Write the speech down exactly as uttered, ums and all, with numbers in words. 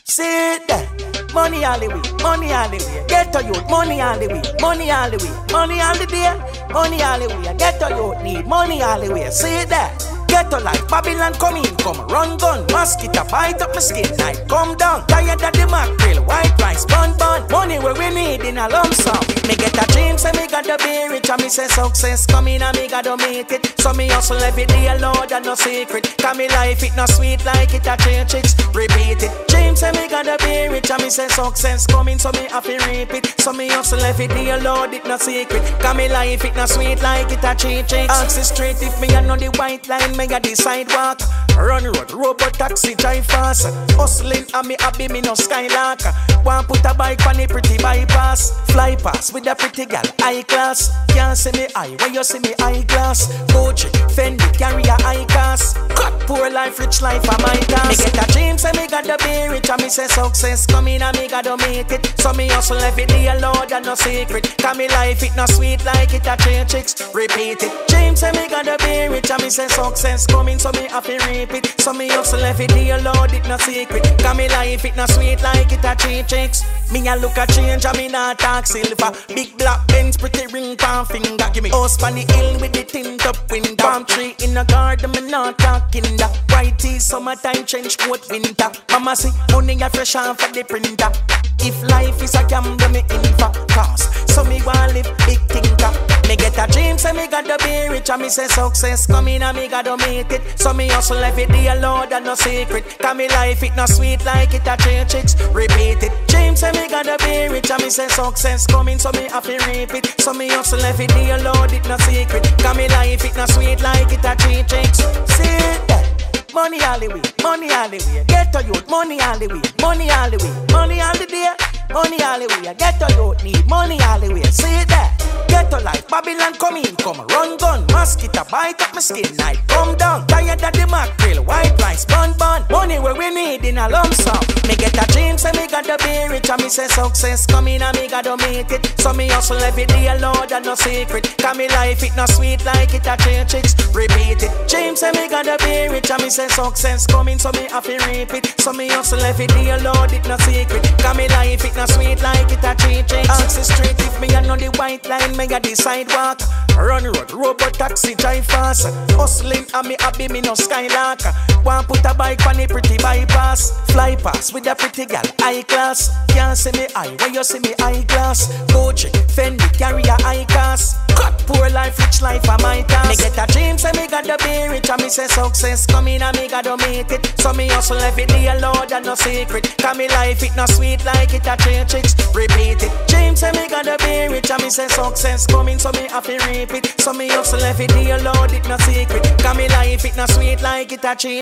See it there. Money all the way, money all the way. Get to youth, money all the way, money all the way, money all the day, money all the way. Get to youth, need money all the way. See it there. Get to life, Babylon come in, come run gun. Mosquito bite up my skin, night come down. Tired of the mackerel, white rice, bun bun. Money where we need in a lump sum. Me get a dream, say me gotta be rich, and me say success coming and me gotta make it. So me hustle every day, Lord, and no secret. Cause me life it not sweet like it a change chicks. Repeat it. Dream say me gotta be rich, and me say success coming, so me have to reap it. So me hustle every day, Lord, it not secret. Cause me life it not sweet like it a change chicks. Ask it straight if me I know the white line. Me got the sidewalk, run road, robot taxi, drive fast. Hustling and me happy, me no skylark. Want put a bike on the pretty bypass. Fly past with a pretty gal, high class. Can't see me eye, when you see me eyeglass. Gucci, Fendi, carry a high class. Cut poor life, rich life, a my task. Me get a dream, say me gotta be rich, and me say success coming and me gotta make it. So me hustle every day, Lord, and no secret. Cause me life it not sweet like it a change chicks. Repeat it. Dream say me gotta be rich, and me say success coming, so me have to reap it. So me hustle every day, Lord, it not secret. Cause me life it not sweet like it a cheap chicks. Me a look a change, and me not talk silver. Big black Benz, pretty ring pan finger. Give me house on the hill with the tint up window. Palm tree in the garden, me not talking that. White tea, summertime, trench coat, winter. Mama say, money a fresh off for the printer. If life is a gamble, me in for cost. So me want live big thinker. Me get a dream, say me gotta be rich, and me say success coming and me gotta make it. So me hustle every day, Lord, and no secret. Cause me life it not sweet like it a change chicks. Repeat it. Dream say me gotta be rich, and me say success coming, so me have to reap it. So me hustle every day, Lord, it not secret. Cause me life it not sweet like it a change chicks. See it there. Money all the way, money all the way. Get to youth, money all the way, money all the way, money all the day, money all the way. Get to youth, need money all the way. See it there. Get to life, Babylon come in, come run gun. Mosquito bite up my skin, night come down. Tired of the mackerel, white rice, bun bun. Money where we need in a lump sum. Me get a dream, say me gotta be rich, and me say success coming and me gotta make it. So me hustle every day, Lord, and no secret. Cause me life it not sweet like it a change chicks. Repeat it. Dream say me gotta be rich, and me say success coming, so me have to reap it. So me hustle every day, Lord, it not secret. Cause me life it not sweet like it a change chicks. Ask it straight if me I know the white line. Me got the sidewalk, run road, robot taxi, drive fast. Hustling and me happy, me no skylark. Want put a bike on the pretty bypass. Fly past with a pretty gal, high class. Can't see me eye, when you see me eyeglass. Gucci, Fendi, carry a high class. Cut poor life, rich life, a my task. Me get a dream, say me gotta be rich, and me say success coming and me gotta make it. So me hustle every day, Lord, and no secret. Cause me life it not sweet like it a change chicks. Repeat it. Dream say me gotta be rich, and me say success coming, so me have to reap it. So me hustle every day, Lord, it not secret. Cause me life it not sweet like it a change.